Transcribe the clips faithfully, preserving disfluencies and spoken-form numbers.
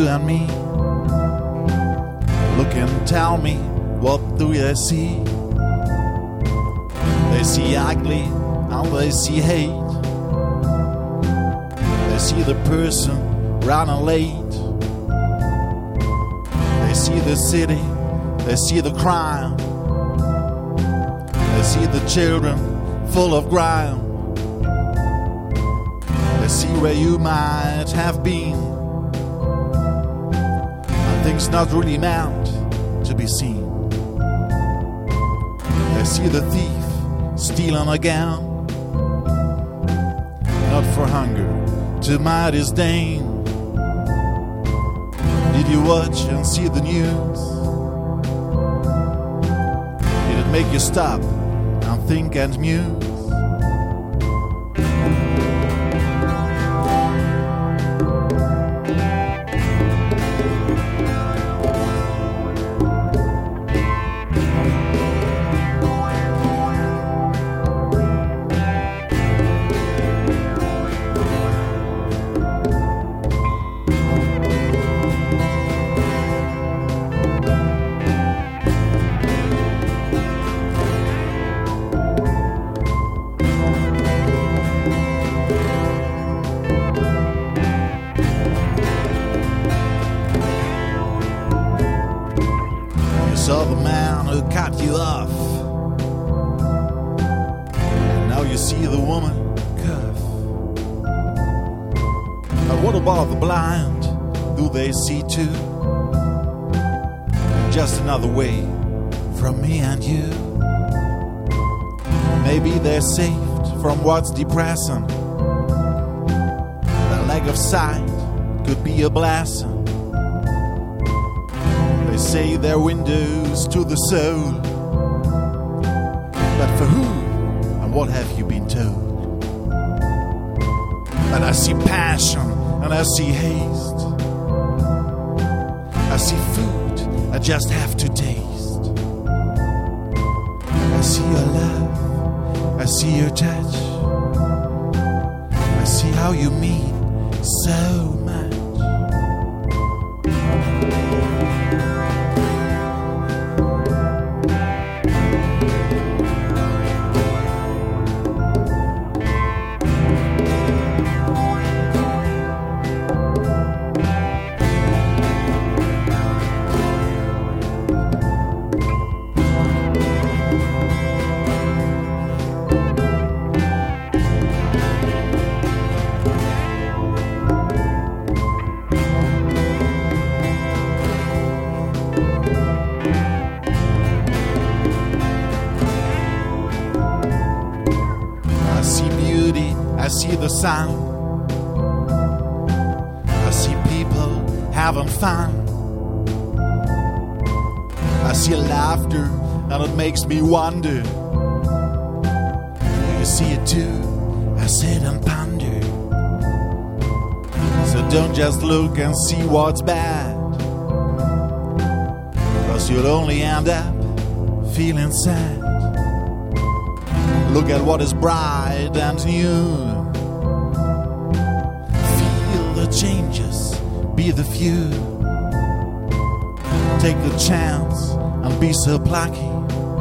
you and me. Look and tell me, what do they see? They see ugly and they see hate. They see the person running late. They see the city, they see the crime. They see the children full of grime. They see where you might have been, and things not really meant to be seen. They see the thief stealing again, not for hunger, to my disdain. Did you watch and see the news? Did it make you stop and think and muse? Saw the man who cut you off, and now you see the woman cuff. But what about the blind? Do they see too? Just another way from me and you. Maybe they're saved from what's depressing. The lack of sight could be a blessing. They say they're windows to the soul, but for who and what have you been told? But I see passion and I see haste. I see food I just have to taste. I see your love, I see your touch. I see how you mean so much. I see beauty, I see the sound. I see people having fun. I see laughter and it makes me wonder. You see it too, I sit and ponder. So don't just look and see what's bad, 'cause you'll only end up feeling sad. Look at what is bright and new. Feel the changes, be the few. Take the chance and be so plucky,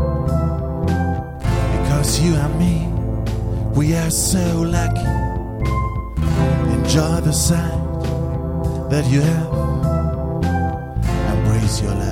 because you and me, we are so lucky. Enjoy the sight that you have. Embrace your life.